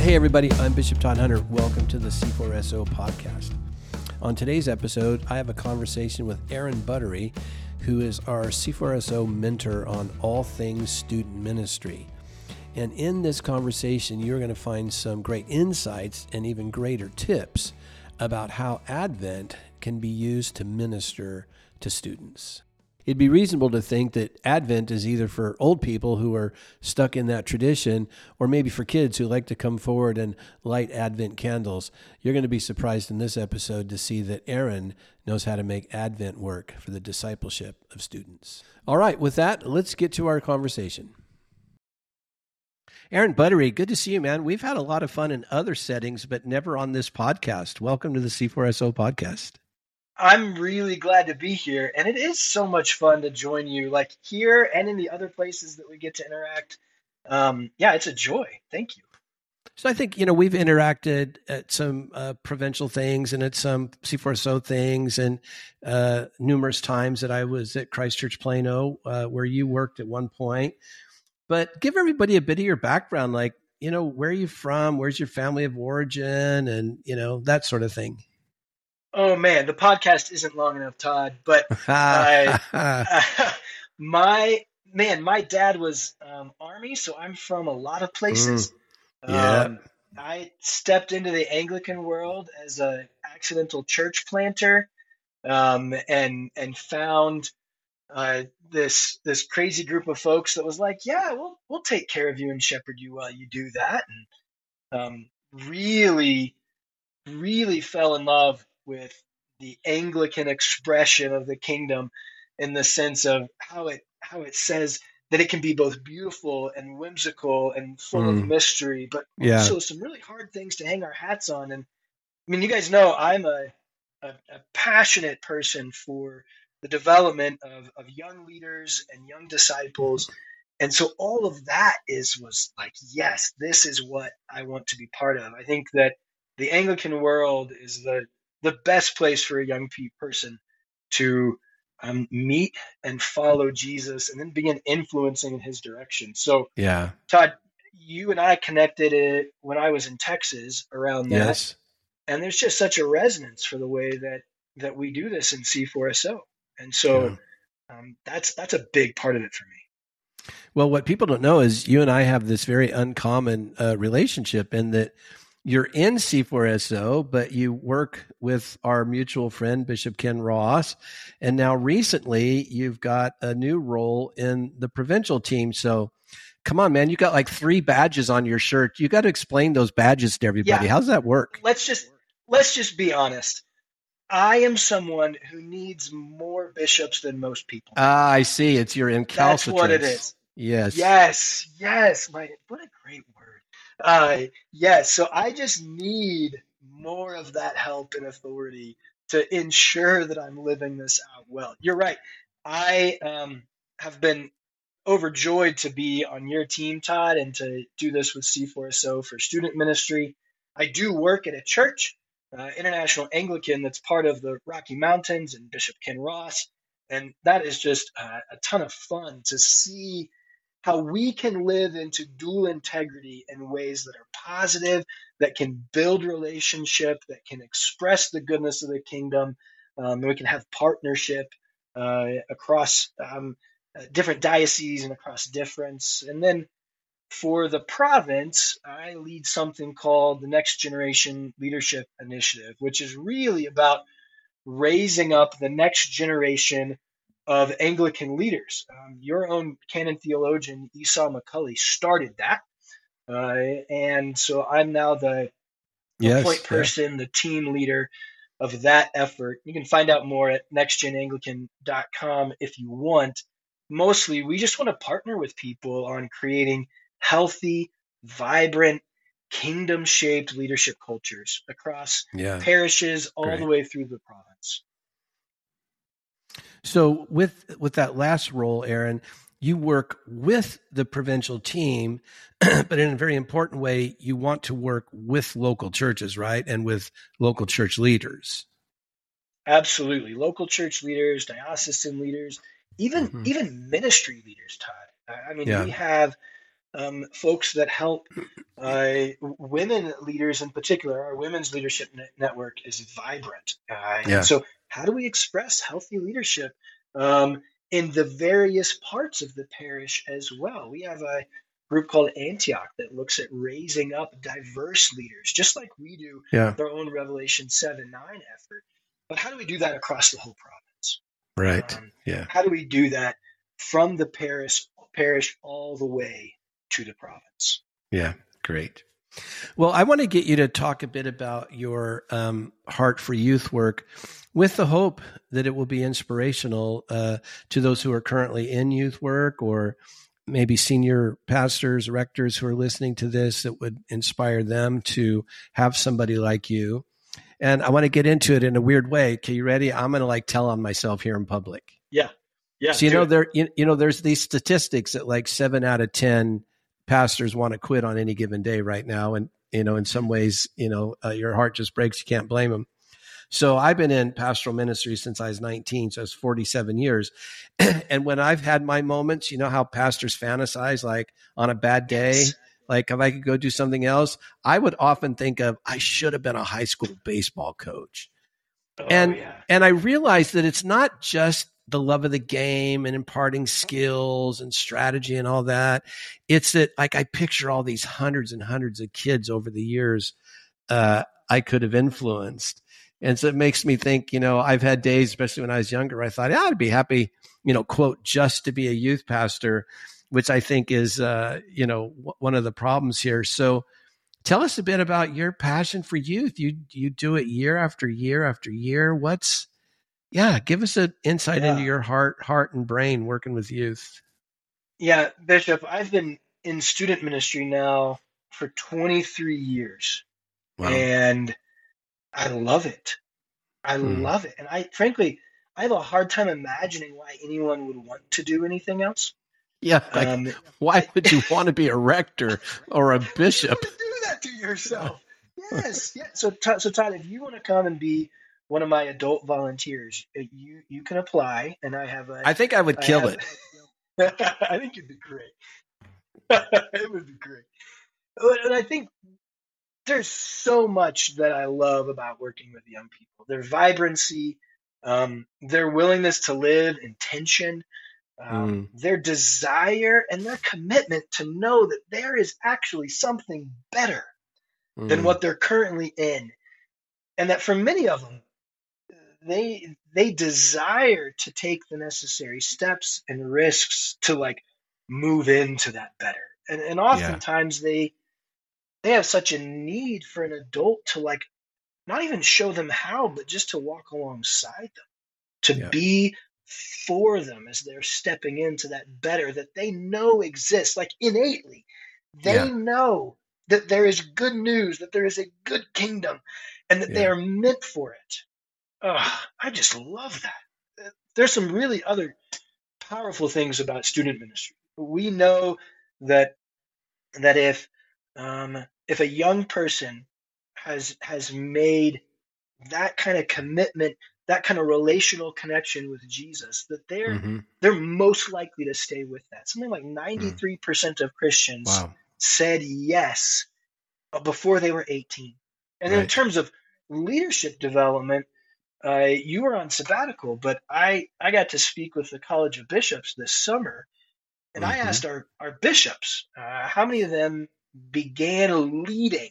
Hey everybody, I'm Bishop Todd Hunter. Welcome to the C4SO podcast. On today's episode, I have a conversation with Aaron Buttery, who is our C4SO mentor on all things student ministry. And in this conversation, you're going to find some great insights and even greater tips about how Advent can be used to minister to students. It'd be reasonable to think that Advent is either for old people who are stuck in that tradition, or maybe for kids who like to come forward and light Advent candles. You're going to be surprised in this episode to see that Aaron knows how to make Advent work for the discipleship of students. All right, with that, let's get to our conversation. Aaron Buttery, good to see you, man. We've had a lot of fun in other settings, but never on this podcast. Welcome to the C4SO podcast. I'm really glad to be here, and it is so much fun to join you, like here and in the other places that we get to interact. It's a joy. Thank you. So I think, we've interacted at some provincial things and at some C4SO things, and numerous times that I was at Christ Church Plano, where you worked at one point. But give everybody a bit of your background, like, where are you from? Where's your family of origin? And, that sort of thing. Oh man, the podcast isn't long enough, Todd, but my dad was Army, so I'm from a lot of places. I stepped into the Anglican world as an accidental church planter, and found this crazy group of folks that was like, yeah, we'll take care of you and shepherd you while you do that, and really, really fell in love with the Anglican expression of the kingdom, in the sense of how it says that it can be both beautiful and whimsical and full of mystery, but also some really hard things to hang our hats on. And I mean, you guys know I'm a passionate person for the development of young leaders and young disciples. And so all of that was like, yes, this is what I want to be part of. I think that the Anglican world is the best place for a young person to meet and follow Jesus and then begin influencing in his direction. So, Todd, you and I connected it when I was in Texas around that. Yes. And there's just such a resonance for the way that we do this in C4SO. And so that's a big part of it for me. Well, what people don't know is you and I have this very uncommon relationship, in that you're in C4SO, but you work with our mutual friend, Bishop Ken Ross. And now recently you've got a new role in the provincial team. So come on, man, you got like 3 badges on your shirt. You got to explain those badges to everybody. Yeah. How does that work? Let's just be honest. I am someone who needs more bishops than most people. I see. It's your incalcitrance. That's what it is. Yes. Yes. What a great word. So I just need more of that help and authority to ensure that I'm living this out well. You're right. I have been overjoyed to be on your team, Todd, and to do this with C4SO for student ministry. I do work at a church, International Anglican, that's part of the Rocky Mountains, and Bishop Ken Ross. And that is just a ton of fun to see how we can live into dual integrity in ways that are positive, that can build relationship, that can express the goodness of the kingdom. We can have partnership across different dioceses and across difference. And then for the province, I lead something called the Next Generation Leadership Initiative, which is really about raising up the next generation of Anglican leaders. Your own canon theologian, Esau McCulley, started that. And so I'm now the point person, the team leader of that effort. You can find out more at nextgenanglican.com if you want. Mostly, we just want to partner with people on creating healthy, vibrant, kingdom-shaped leadership cultures across parishes all the way through the province. So with that last role, Aaron, you work with the provincial team, but in a very important way, you want to work with local churches, right? And with local church leaders. Absolutely. Local church leaders, diocesan leaders, even ministry leaders, Todd. I mean, we have folks that help women leaders in particular. Our women's leadership network is vibrant. And Yeah. so, how do we express healthy leadership in the various parts of the parish as well? We have a group called Antioch that looks at raising up diverse leaders, just like we do Yeah. with our own Revelation 7-9 effort. But how do we do that across the whole province? Right. Yeah. How do we do that from the parish all the way to the province? Yeah. Great. Well, I want to get you to talk a bit about your heart for youth work, with the hope that it will be inspirational to those who are currently in youth work, or maybe senior pastors, rectors who are listening to this, that would inspire them to have somebody like you. And I want to get into it in a weird way. Okay, you ready? I'm going to tell on myself here in public. Yeah. So there's these statistics that 7 out of 10 pastors want to quit on any given day right now, and in some ways, your heart just breaks. You can't blame them. So I've been in pastoral ministry since I was 19, so it's 47 years. And when I've had my moments, how pastors fantasize, on a bad day, Yes. If I could go do something else, I would often think of, I should have been a high school baseball coach. And I realized that it's not just the love of the game and imparting skills and strategy and all that. It's that I picture all these hundreds and hundreds of kids over the years I could have influenced. And so it makes me think, I've had days, especially when I was younger, I thought, I'd be happy, quote, just to be a youth pastor, which I think is, one of the problems here. So tell us a bit about your passion for youth. You do it year after year after year. Give us an insight into your heart and brain working with youth. Yeah, Bishop, I've been in student ministry now for 23 years. Wow. And I love it. I love it. And I have a hard time imagining why anyone would want to do anything else. Yeah. Why would you want to be a rector or a bishop? You would do that to yourself. Yes. Yeah. So Todd, if you want to come and be one of my adult volunteers, you can apply, and I think I would kill it. I think it'd be great. It would be great. And I think there's so much that I love about working with young people. Their vibrancy, their willingness to live in tension, their desire and their commitment to know that there is actually something better than what they're currently in. And that for many of them, they desire to take the necessary steps and risks to move into that better. And oftentimes they have such a need for an adult to not even show them how, but just to walk alongside them, to be for them as they're stepping into that better that they know exists, innately. They know that there is good news, that there is a good kingdom, and that they are meant for it. I just love that. There's some really other powerful things about student ministry. We know that if a young person has made that kind of commitment, that kind of relational connection with Jesus, that they're most likely to stay with that. Something like 93% of Christians said yes before they were 18. And then in terms of leadership development, you were on sabbatical, but I got to speak with the College of Bishops this summer, and I asked our bishops how many of them began leading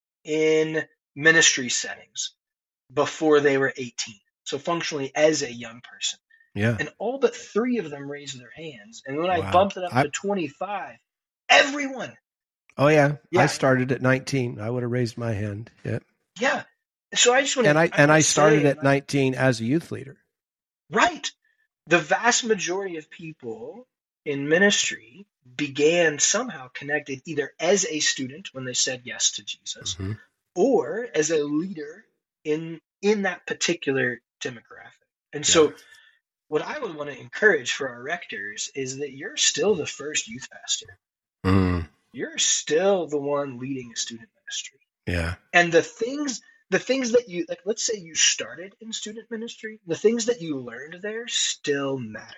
in ministry settings before they were 18. So functionally as a young person. Yeah. And all but 3 of them raised their hands. And when I bumped it up to 25, everyone. Oh, yeah. I started at 19. I would have raised my hand. Yeah. Yeah. So I just want to. And I started at 19 as a youth leader. Right. The vast majority of people in ministry began somehow connected either as a student when they said yes to Jesus, or as a leader in that particular demographic. And so what I would want to encourage for our rectors is that you're still the first youth pastor. You're still the one leading a student ministry. Yeah. And the things that you, let's say you started in student ministry, the things that you learned there still matter.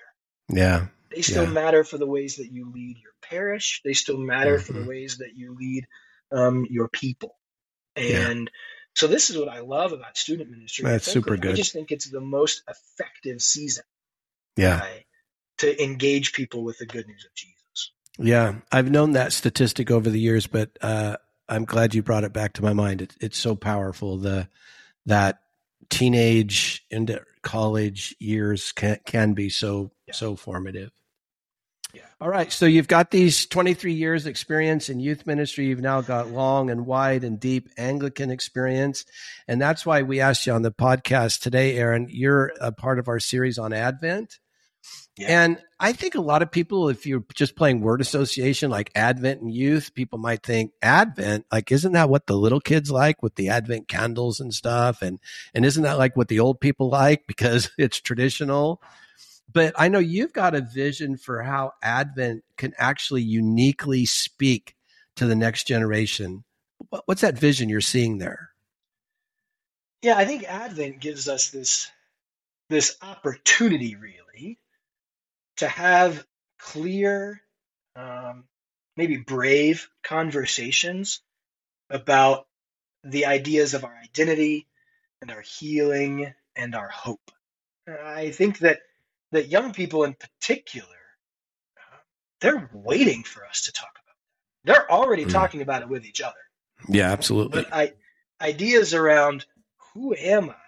Yeah. They still Yeah. matter for the ways that you lead your parish. They still matter for the Hmm. ways that you lead your people. Yeah. And so this is what I love about student ministry. And That's super frankly, I good. just think it's the most effective season Yeah. uh, to engage people with the good news of Jesus. Yeah. I've known that statistic over the years, but I'm glad you brought it back to my mind. It's so powerful. That teenage into college years can be Yeah. so formative. Yeah. All right, so you've got these 23 years experience in youth ministry. You've now got long and wide and deep Anglican experience, and that's why we asked you on the podcast today, Aaron. You're a part of our series on Advent. Yeah. And I think a lot of people, if you're just playing word association like Advent and youth, people might think Advent, like, isn't that what the little kids like with the Advent candles and stuff? And isn't that like what the old people like because it's traditional? But I know you've got a vision for how Advent can actually uniquely speak to the next generation. What's that vision you're seeing there? Yeah, I think Advent gives us this opportunity really to have clear, um, maybe brave conversations about the ideas of our identity and our healing and our hope. I think that young people in particular, they're waiting for us to talk about it. They're already Mm. talking about it with each other. Yeah, But absolutely. ideas around who am I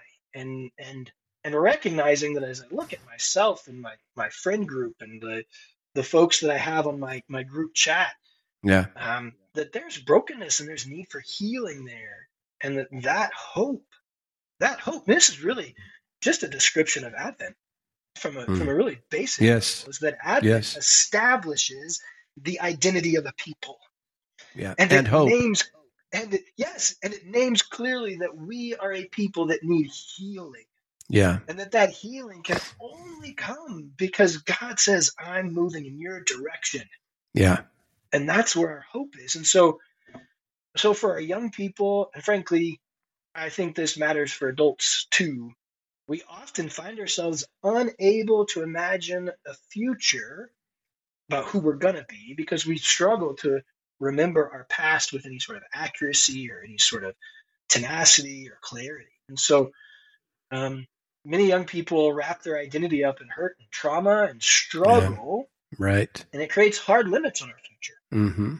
and recognizing that as I look at myself and my friend group and the folks that I have on my group chat, Yeah. that there's brokenness and there's need for healing there, and that hope. This is really just a description of Advent from a Mm. really basic Yes. level. Is that Advent Yes. establishes the identity of a people, Yeah. and And it hope. names and it names clearly that we are a people that need healing, Yeah. and that healing can only come because God says, I'm moving in your direction. Yeah. And that's where our hope is. And so for our young people, and frankly, I think this matters for adults too, we often find ourselves unable to imagine a future about who we're going to be because we struggle to remember our past with any sort of accuracy or any sort of tenacity or clarity. And so um, many young people wrap their identity up in hurt and trauma and Yeah. struggle, Right. and it creates hard limits on our future. Mm-hmm.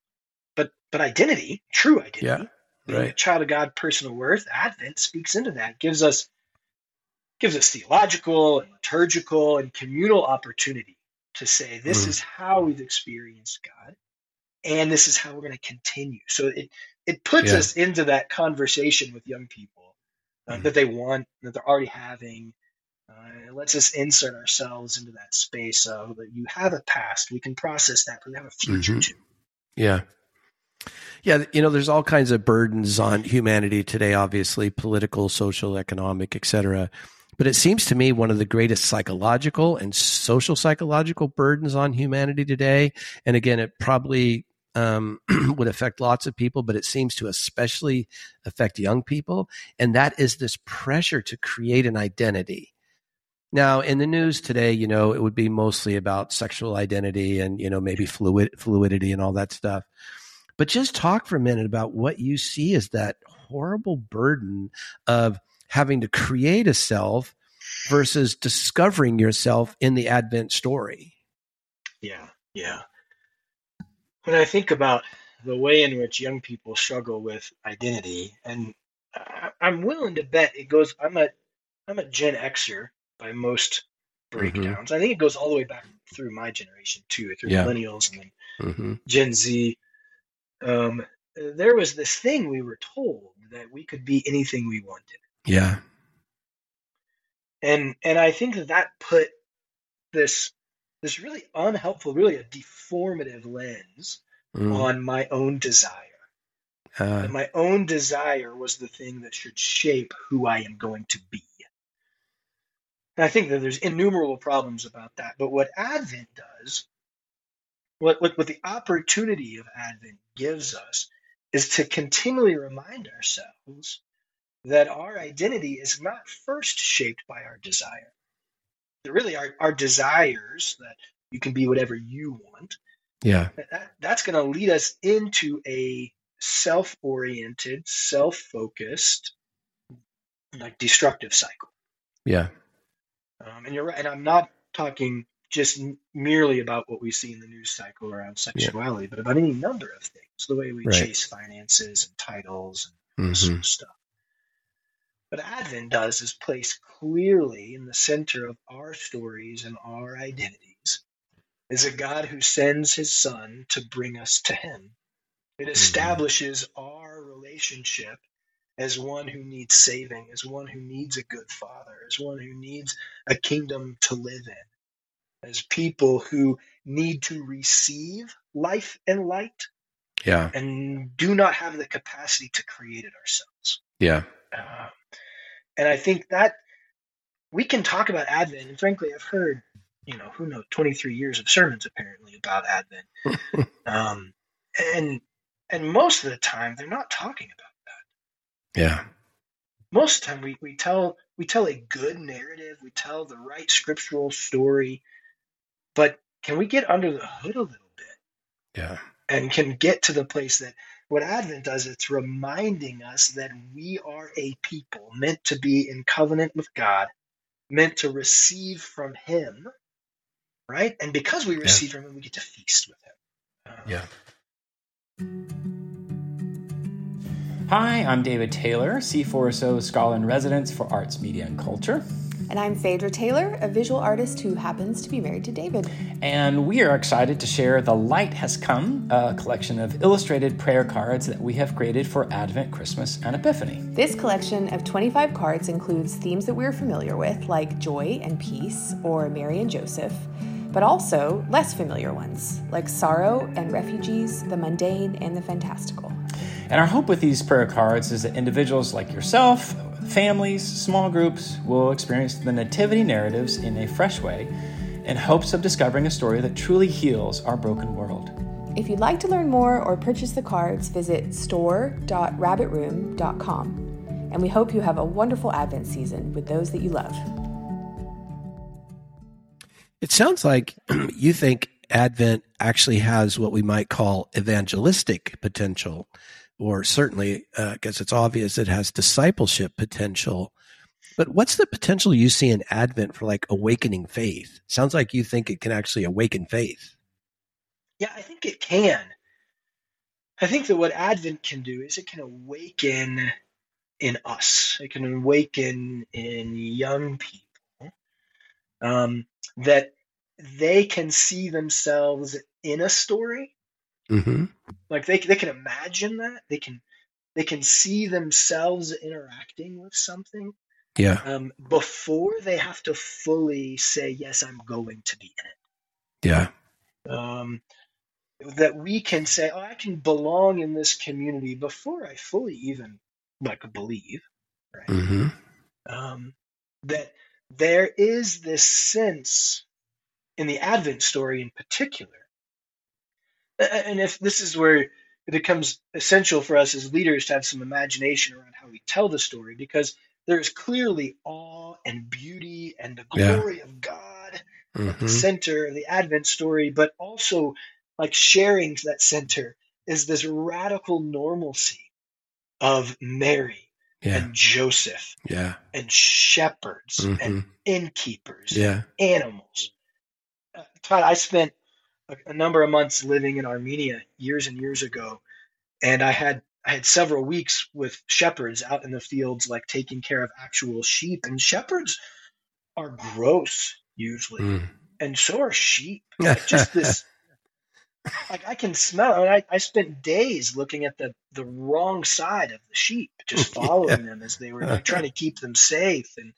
But identity, true Yeah. identity, being a Right. child of God, personal worth, Advent speaks into that, gives us theological and liturgical and communal opportunity to say this Mm. is how we've experienced God, and this is how we're going to continue. So it puts Yeah. us into that conversation with young people Mm. that they want, that they're already having. It lets us insert ourselves into that space of that you have a past, we can process that, but we have a future Mm-hmm. too. Yeah. Yeah, there's all kinds of burdens on humanity today, obviously, political, social, economic, etc. But it seems to me one of the greatest psychological and social psychological burdens on humanity today, and again, it probably would affect lots of people, but it seems to especially affect young people, and that is this pressure to create an identity. Now, in the news today, it would be mostly about sexual identity and, maybe fluidity and all that stuff. But just talk for a minute about what you see as that horrible burden of having to create a self versus discovering yourself in the Advent story. Yeah, yeah. When I think about the way in which young people struggle with identity, and I'm willing to bet it goes. I'm a Gen Xer by most Mm-hmm. breakdowns. I think it goes all the way back through my generation too, through Yeah. millennials and then Mm-hmm. Gen Z. There was this thing we were told that we could be anything we wanted, Yeah. and I think that put this really unhelpful, really a deformative lens Mm. on my own desire. That my own desire was the thing that should shape who I am going to be. And I think that there's innumerable problems about that. But what Advent does, what the opportunity of Advent gives us, is to continually remind ourselves that our identity is not first shaped by our desire. really our desires, that you can be whatever you want, Yeah. that's going to lead us into a self-oriented, self-focused, like destructive cycle. Yeah. And you're right. And I'm not talking just merely about what we see in the news cycle around Yeah. sexuality, but about any number of things, the way we Right. chase finances and titles and this sort of stuff. What Advent does is place clearly in the center of our stories and our identities is a God who sends his son to bring us to him. It establishes our relationship as one who needs saving, as one who needs a good father, as one who needs a kingdom to live in, as people who need to receive life and light, Yeah. and do not have the capacity to create it ourselves. Yeah. And I think that we can talk about Advent, and frankly, I've heard, 23 years of sermons apparently about Advent. And most of the time, they're not talking about that. Yeah. Most of the time, we tell a good narrative, we tell the right scriptural story, but can we get under the hood a little bit? Yeah. And can get to the place that what Advent does, it's reminding us that we are a people meant to be in covenant with God, meant to receive from him, right? And because we receive from him, we get to feast with him. Hi, I'm David Taylor, C4SO Scholar in Residence for Arts, Media, and Culture. And I'm Phaedra Taylor, a visual artist who happens to be married to David. And we are excited to share The Light Has Come, a collection of illustrated prayer cards that we have created for Advent, Christmas, and Epiphany. This collection of 25 cards includes themes that we're familiar with, like joy and peace, or Mary and Joseph, but also less familiar ones, like sorrow and refugees, the mundane, and the fantastical. And our hope with these prayer cards is that individuals like yourself, families, small groups will experience the nativity narratives in a fresh way in hopes of discovering a story that truly heals our broken world. If you'd like to learn more or purchase the cards, visit store.rabbitroom.com. And we hope you have a wonderful Advent season with those that you love. It sounds like you think Advent actually has what we might call evangelistic potential, or certainly, because it's obvious it has discipleship potential. But what's the potential you see in Advent for like awakening faith? Sounds like you think it can actually awaken faith. Yeah, I think it can. I think that what Advent can do is it can awaken in us. It can awaken in young people that they can see themselves in a story. Mm-hmm. Like they can imagine that. They can see themselves interacting with something. Yeah. Before they have to fully say, yes, I'm going to be in Yeah. it. That we can say, oh, I can belong in this community before I fully even believe, right? Mm-hmm. That there is this sense in the Advent story in particular. And if this is where it becomes essential for us as leaders to have some imagination around how we tell the story, because there is clearly awe and beauty and the glory of God at the center of the Advent story, but also like sharing that center is this radical normalcy of Mary and Joseph and shepherds and innkeepers and animals. Todd, I spent a number of months living in Armenia years and years ago, and I had several weeks with shepherds out in the fields, like taking care of actual sheep. And shepherds are gross usually, and so are sheep. Like just this, like I can smell. I spent days looking at the wrong side of the sheep, just following them as they were like trying to keep them safe. And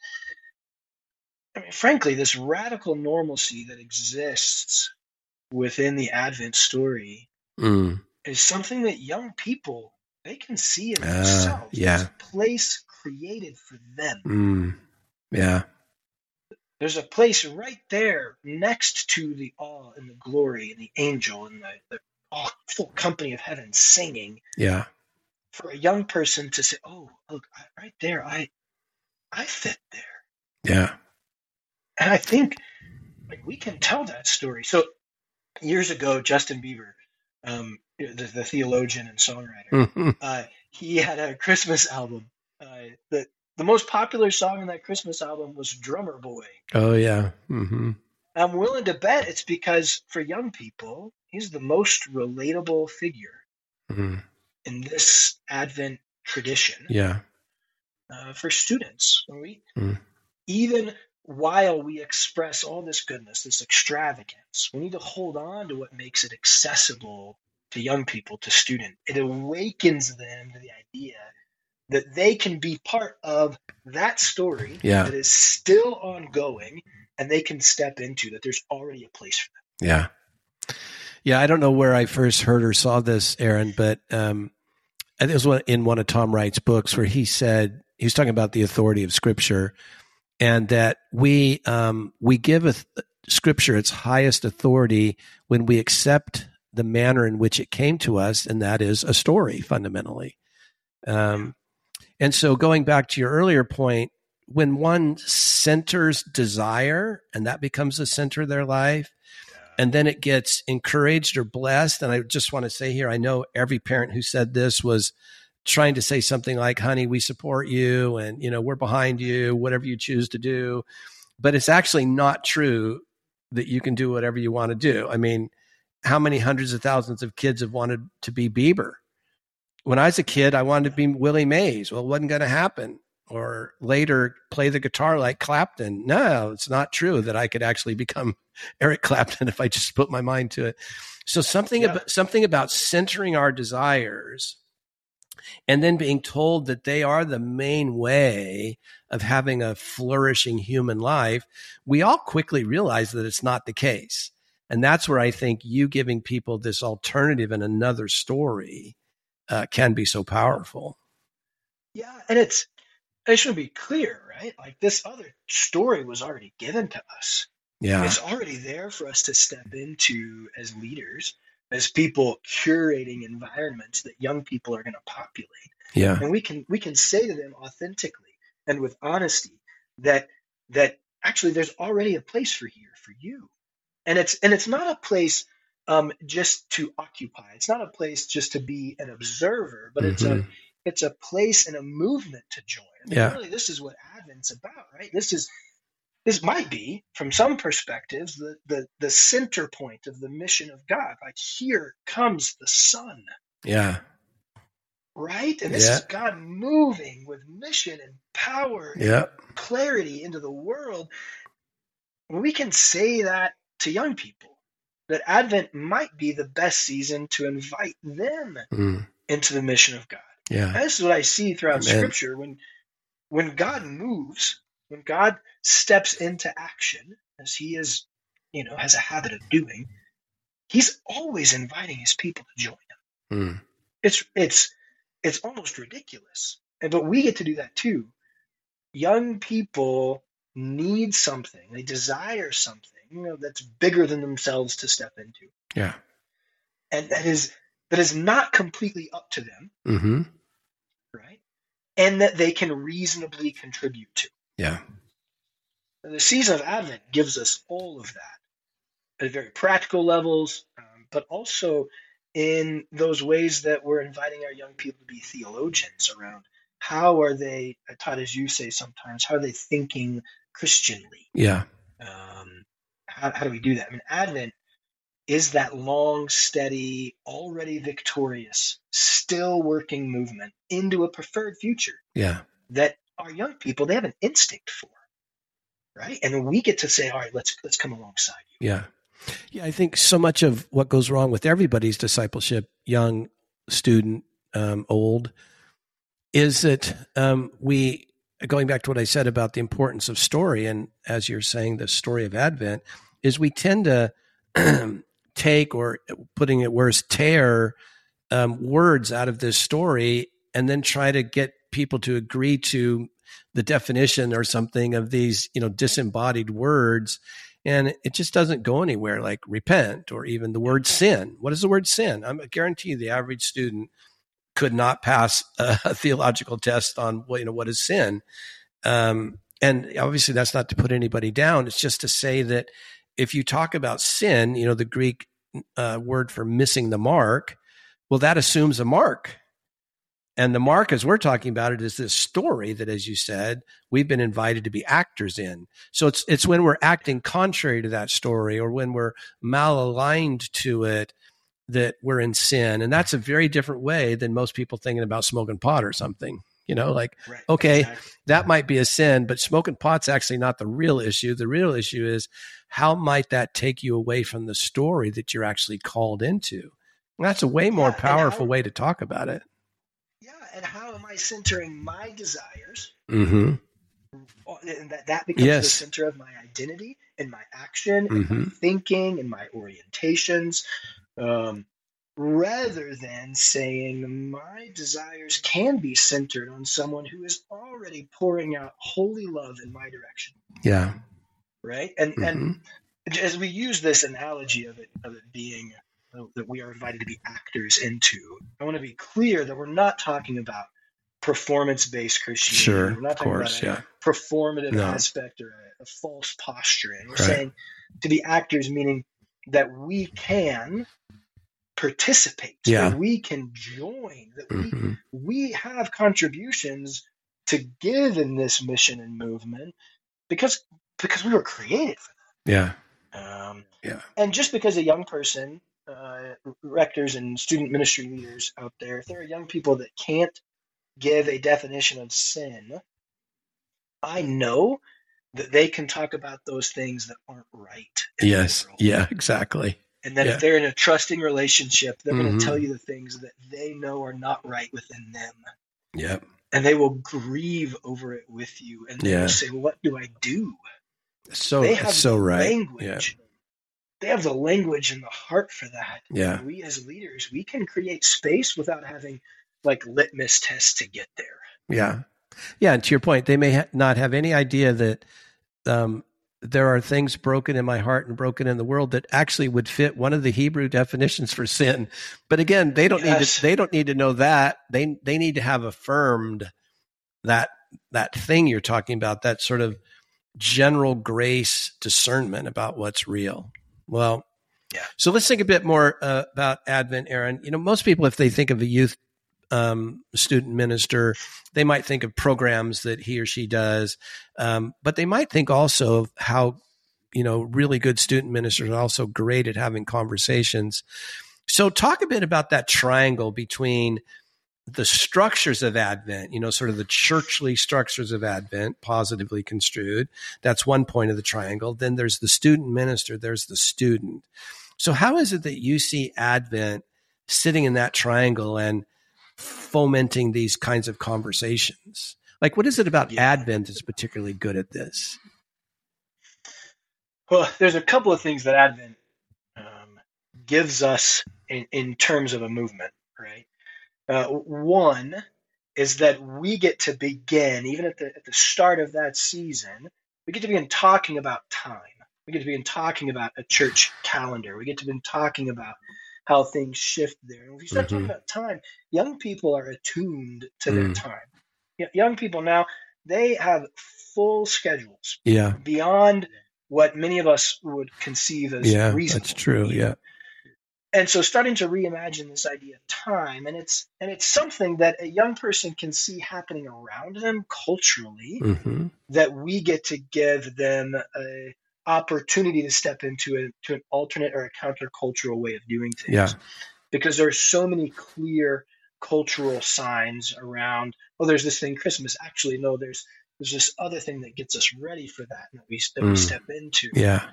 I mean, frankly, this radical normalcy that exists within the Advent story is something that young people, they can see in themselves. It's a place created for them. There's a place right there next to the awe and the glory and the angel and the full company of heaven singing. Yeah. For a young person to say, oh, look, right there, I fit there. Yeah. And I think like we can tell that story. So years ago, Justin Bieber, the theologian and songwriter, he had a Christmas album. The most popular song in that Christmas album was Drummer Boy. Oh, yeah. Mm-hmm. I'm willing to bet it's because for young people, he's the most relatable figure in this Advent tradition. Yeah. For students, even while we express all this goodness, this extravagance, we need to hold on to what makes it accessible to young people, to students. It awakens them to the idea that they can be part of that story that is still ongoing, and they can step into that. There's already a place for them. Yeah. Yeah. I don't know where I first heard or saw this, Aaron, but it was in one of Tom Wright's books where he said, he was talking about the authority of Scripture, and that we give Scripture its highest authority when we accept the manner in which it came to us, and that is a story, fundamentally. And so going back to your earlier point, when one centers desire and that becomes the center of their life, and then it gets encouraged or blessed. And I just want to say here, I know every parent who said this was trying to say something like, honey, we support you and, we're behind you, whatever you choose to do. But it's actually not true that you can do whatever you want to do. I mean, how many hundreds of thousands of kids have wanted to be Bieber? When I was a kid, I wanted to be Willie Mays. Well, it wasn't going to happen. Or later play the guitar like Clapton. No, it's not true that I could actually become Eric Clapton if I just put my mind to it. So something about centering our desires and then being told that they are the main way of having a flourishing human life, we all quickly realize that it's not the case. And that's where I think you giving people this alternative and another story can be so powerful. Yeah, and it should be clear, right? Like this other story was already given to us. Yeah. It's already there for us to step into as leaders, as people curating environments that young people are going to populate. Yeah. And we can say to them authentically and with honesty that actually there's already a place for you. And it's not a place just to occupy. It's not a place just to be an observer, but it's a place and a movement to join. I mean, really, this is what Advent's about, right? This might be, from some perspectives, the center point of the mission of God. Like, here comes the Son. Yeah. Right? And this is God moving with mission and power and clarity into the world. We can say that to young people, that Advent might be the best season to invite them into the mission of God. Yeah. And this is what I see throughout Scripture. When God moves, when God steps into action, as he is, has a habit of doing, he's always inviting his people to join him. It's almost ridiculous. But we get to do that too. Young people need something. They desire something, that's bigger than themselves to step into. Yeah. And that is not completely up to them. Right? And that they can reasonably contribute to. Yeah. The season of Advent gives us all of that at very practical levels, but also in those ways that we're inviting our young people to be theologians around how are they, Todd, as you say sometimes, how are they thinking Christianly? Yeah. How do we do that? I mean, Advent is that long, steady, already victorious, still working movement into a preferred future. Yeah. That our young people, they have an instinct for, right? And we get to say, all right, let's come alongside you. Yeah. Yeah, I think so much of what goes wrong with everybody's discipleship, young, student, old, is that we, going back to what I said about the importance of story, and as you're saying, the story of Advent, is we tend to take, or putting it worse, tear words out of this story and then try to get people to agree to the definition or something of these, disembodied words. And it just doesn't go anywhere, like repent or even the word sin. What is the word sin? I guarantee you the average student could not pass a theological test on what is sin. And obviously that's not to put anybody down. It's just to say that if you talk about sin, the Greek word for missing the mark, well, that assumes a mark. And the mark, as we're talking about it, is this story that, as you said, we've been invited to be actors in. So it's when we're acting contrary to that story, or when we're malaligned to it, that we're in sin. And that's a very different way than most people thinking about smoking pot or something. Right, okay, exactly. That might be a sin, but smoking pot's actually not the real issue. The real issue is, how might that take you away from the story that you're actually called into? And that's a way more powerful way to talk about it. Yeah, and how am I centering my desires? Mm-hmm. And that becomes the center of my identity and my action and my thinking and my orientations. Rather than saying my desires can be centered on someone who is already pouring out holy love in my direction. Yeah. Right. And as we use this analogy of it being that we are invited to be actors into, I want to be clear that we're not talking about performance-based Christianity. Sure, we're not talking about a performative aspect or a false posturing. We're saying to be actors, meaning that we can participate, that we can join, that we have contributions to give in this mission and movement because we were created for that. And just because a young person, rectors and student ministry leaders out there, if there are young people that can't give a definition of sin, I know that they can talk about those things that aren't right. Yes. Yeah, exactly. And that if they're in a trusting relationship, they're going to tell you the things that they know are not right within them. Yep. And they will grieve over it with you. And they will say, well, what do I do? So they have so right. Language. They have the language and the heart for that. Yeah. And we as leaders, we can create space without having like litmus tests to get there. Yeah. Yeah. And to your point, they may not have any idea that there are things broken in my heart and broken in the world that actually would fit one of the Hebrew definitions for sin. But again, they don't need to know that. They need to have affirmed that thing you're talking about, that sort of general grace discernment about what's real. Well, so let's think a bit more about Advent, Aaron. Most people, if they think of a youth student minister, they might think of programs that he or she does, but they might think also of how, really good student ministers are also great at having conversations. So talk a bit about that triangle between the structures of Advent, sort of the churchly structures of Advent, positively construed. That's one point of the triangle. Then there's the student minister, there's the student. So how is it that you see Advent sitting in that triangle and fomenting these kinds of conversations? Like, what is it about Advent that's particularly good at this? Well, there's a couple of things that Advent gives us in terms of a movement, right? One is that we get to begin, even at the start of that season, we get to begin talking about time. We get to begin talking about a church calendar. We get to begin talking about how things shift there. And if we start talking about time, young people are attuned to their time. Young people now, they have full schedules beyond what many of us would conceive as reasonable. That's true. Yeah. And so starting to reimagine this idea of time, and it's something that a young person can see happening around them culturally, that we get to give them a opportunity to step into an alternate or a countercultural way of doing things. Because there are so many clear cultural signs around, there's this thing, Christmas. Actually, no, there's this other thing that gets us ready for that, and that we step into.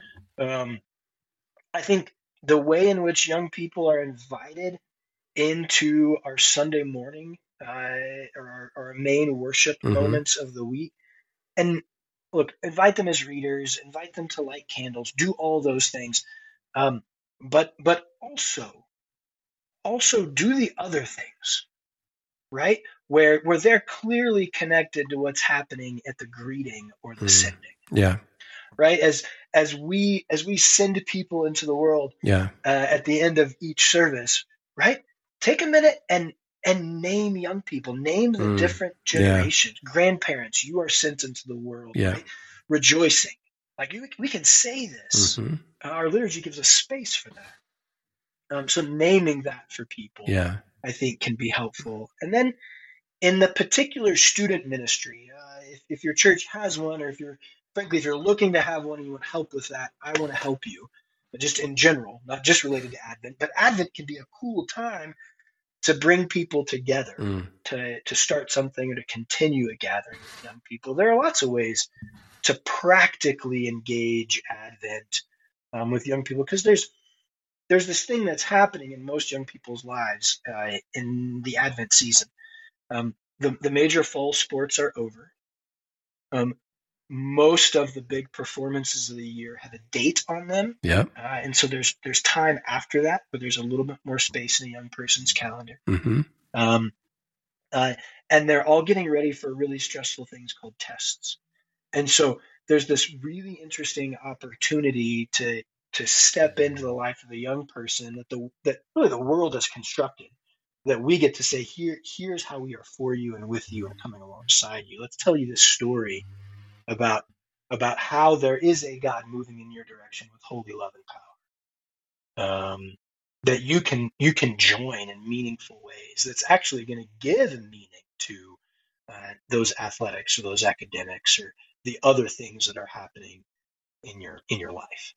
I think the way in which young people are invited into our Sunday morning or our main worship moments of the week, and look, invite them as readers, invite them to light candles, do all those things, but also do the other things, right? Where they're clearly connected to what's happening at the greeting or the sending. Right? As we send people into the world at the end of each service, right? Take a minute and and name young people, name the different generations, grandparents. You are sent into the world, right? Rejoicing. Like we can say this. Our liturgy gives us space for that. So naming that for people, I think, can be helpful. And then in the particular student ministry, if your church has one, or if you're looking to have one and you want help with that, I want to help you. But just in general, not just related to Advent, but Advent can be a cool time to bring people together, to start something or to continue a gathering with young people. There are lots of ways to practically engage Advent with young people, because there's this thing that's happening in most young people's lives in the Advent season. The major fall sports are over. Most of the big performances of the year have a date on them. And so there's time after that, but there's a little bit more space in a young person's calendar. And they're all getting ready for really stressful things called tests. And so there's this really interesting opportunity to step into the life of a young person that really the world has constructed, that we get to say, here's how we are for you and with you and coming alongside you. Let's tell you this story about how there is a God moving in your direction with holy love and power, that you can join in meaningful ways. That's actually going to give a meaning to those athletics or those academics or the other things that are happening in your life.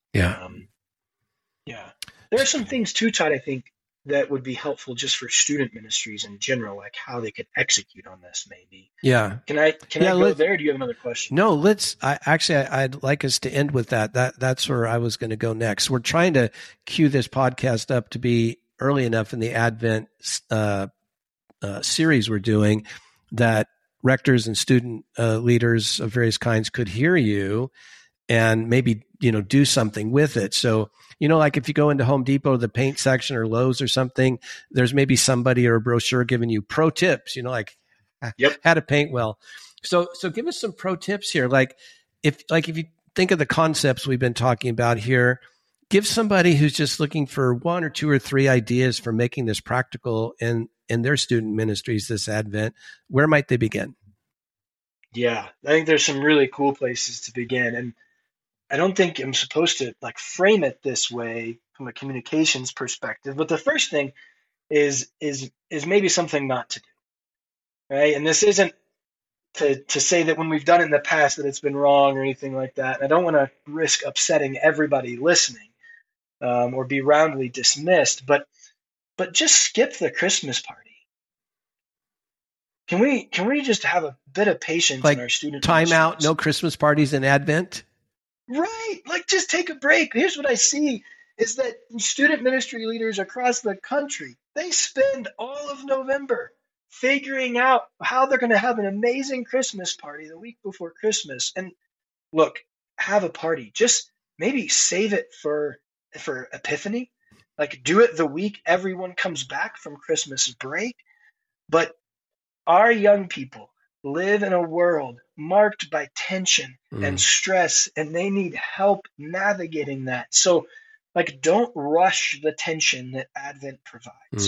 There are some things too, Todd, I think, that would be helpful just for student ministries in general, like how they could execute on this, maybe. Can I go there? Or do you have another question? No, I'd like us to end with that. That's where I was going to go next. We're trying to cue this podcast up to be early enough in the Advent series we're doing that rectors and student leaders of various kinds could hear you and maybe, do something with it. So, like if you go into Home Depot, the paint section, or Lowe's or something, there's maybe somebody or a brochure giving you pro tips, like how to paint well. So give us some pro tips here. Like if you think of the concepts we've been talking about here, give somebody who's just looking for one or two or three ideas for making this practical in their student ministries this Advent. Where might they begin? Yeah, I think there's some really cool places to begin. And I don't think I'm supposed to frame it this way from a communications perspective, but the first thing is maybe something not to do, right? And this isn't to say that when we've done it in the past that it's been wrong or anything like that. And I don't want to risk upsetting everybody listening or be roundly dismissed, but just skip the Christmas party. Can we just have a bit of patience in our student time out? No Christmas parties in Advent. Right. Just take a break. Here's what I see is that student ministry leaders across the country, they spend all of November figuring out how they're going to have an amazing Christmas party the week before Christmas. And look, have a party. Just maybe save it for Epiphany. Do it the week everyone comes back from Christmas break. But our young people live in a world marked by tension and stress, and they need help navigating that. So, don't rush the tension that Advent provides.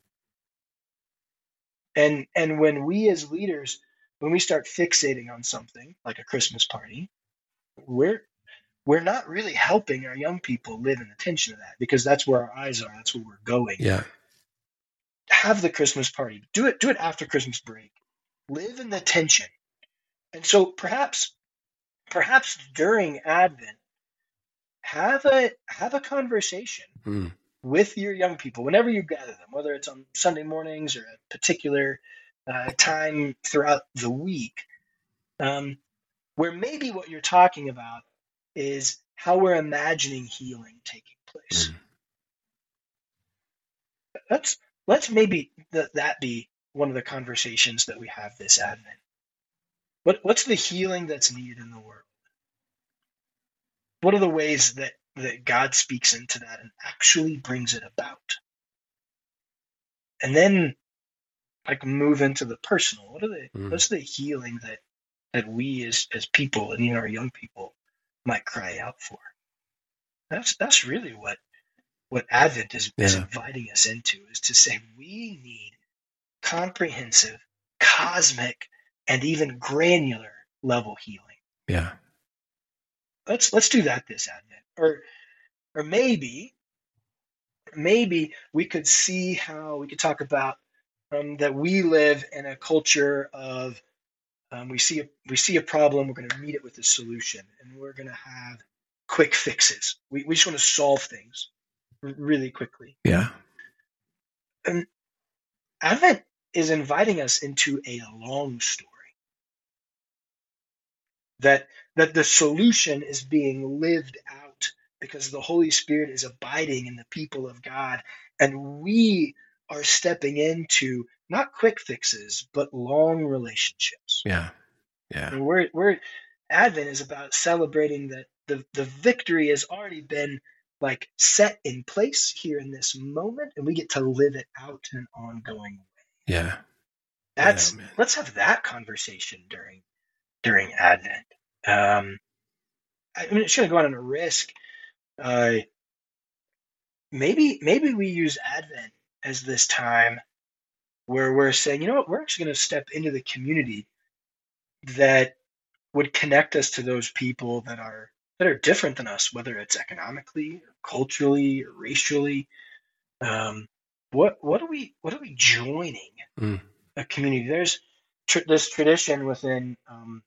And when we as leaders, when we start fixating on something like a Christmas party, we're not really helping our young people live in the tension of that, because that's where our eyes are. That's where we're going. Have the Christmas party. Do it after Christmas break. Live in the tension. And so perhaps during Advent, have a conversation with your young people whenever you gather them, whether it's on Sunday mornings or a particular time throughout the week, where maybe what you're talking about is how we're imagining healing taking place. Let's maybe that be one of the conversations that we have this Advent. What's the healing that's needed in the world? What are the ways that God speaks into that and actually brings it about? And then move into the personal. What's the healing that we as people and even our young people might cry out for? That's really what Advent is inviting us into, is to say we need comprehensive, cosmic, and even granular level healing. Yeah. Let's do that this Advent. Or maybe we could see how we could talk about that we live in a culture of we see a problem, we're going to meet it with a solution, and we're going to have quick fixes. We just want to solve things really quickly. Yeah. And Advent is inviting us into a long story. That the solution is being lived out because the Holy Spirit is abiding in the people of God, and we are stepping into not quick fixes, but long relationships. Yeah. Yeah. And we're Advent is about celebrating that the victory has already been like set in place here in this moment, and we get to live it out in an ongoing way. Yeah. Let's have that conversation during Advent. I mean, it's going to go on a risk. Maybe we use Advent as this time where we're saying, you know what, we're actually going to step into the community that would connect us to those people that are different than us, whether it's economically or culturally or racially. What are we joining a community? There's this tradition within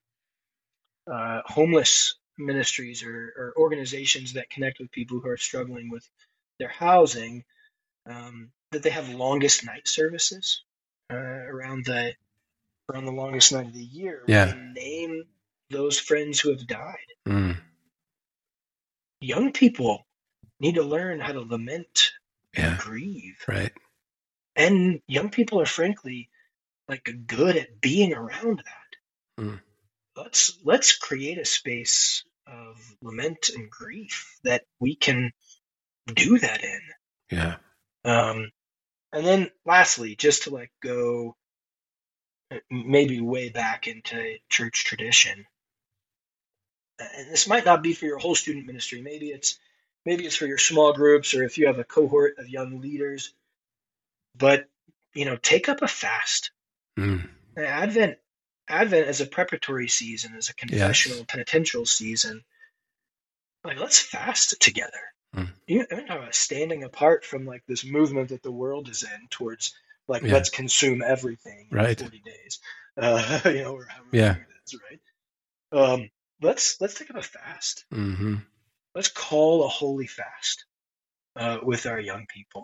homeless ministries or organizations that connect with people who are struggling with their housing, that they have longest night services around the longest night of the year. Yeah. We name those friends who have died. Young people need to learn how to lament and grieve. Right. And young people are frankly like good at being around that. Let's create a space of lament and grief that we can do that in. Yeah. And then lastly, just to like go maybe way back into church tradition. And this might not be for your whole student ministry. Maybe it's for your small groups, or if you have a cohort of young leaders. But take up a fast. Advent as a preparatory season, as a confessional, penitential season. Like, let's fast together. I'm talking about standing apart from like this movement that the world is in towards like let's consume everything in 40 days. Or however long it is, right? Let's take up a fast. Let's call a holy fast with our young people.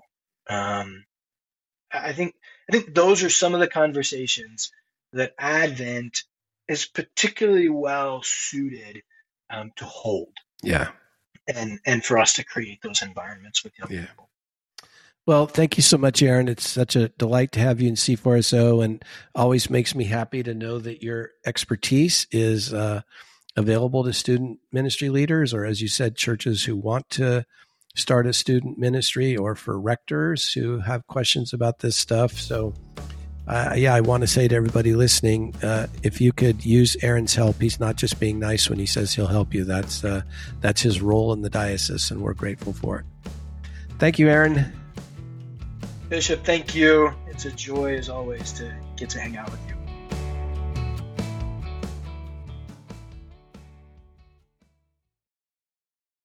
I think those are some of the conversations that Advent is particularly well suited to hold. Yeah. And for us to create those environments with young people. Well, thank you so much, Aaron. It's such a delight to have you in C4SO, and always makes me happy to know that your expertise is available to student ministry leaders, or as you said, churches who want to start a student ministry, or for rectors who have questions about this stuff. So I want to say to everybody listening, if you could use Aaron's help, he's not just being nice when he says he'll help you. That's his role in the diocese, and we're grateful for it. Thank you, Aaron. Bishop, thank you. It's a joy, as always, to get to hang out with you.